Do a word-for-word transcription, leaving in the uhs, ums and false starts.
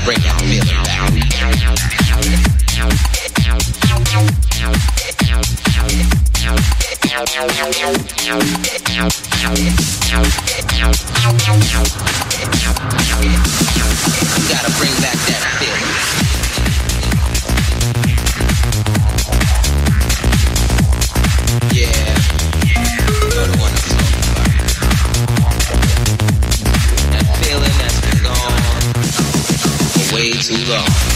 bring that feeling back. You gotta bring back that feeling. Yeah, you're the one I'm talking about. That feeling that's been gone for way too long.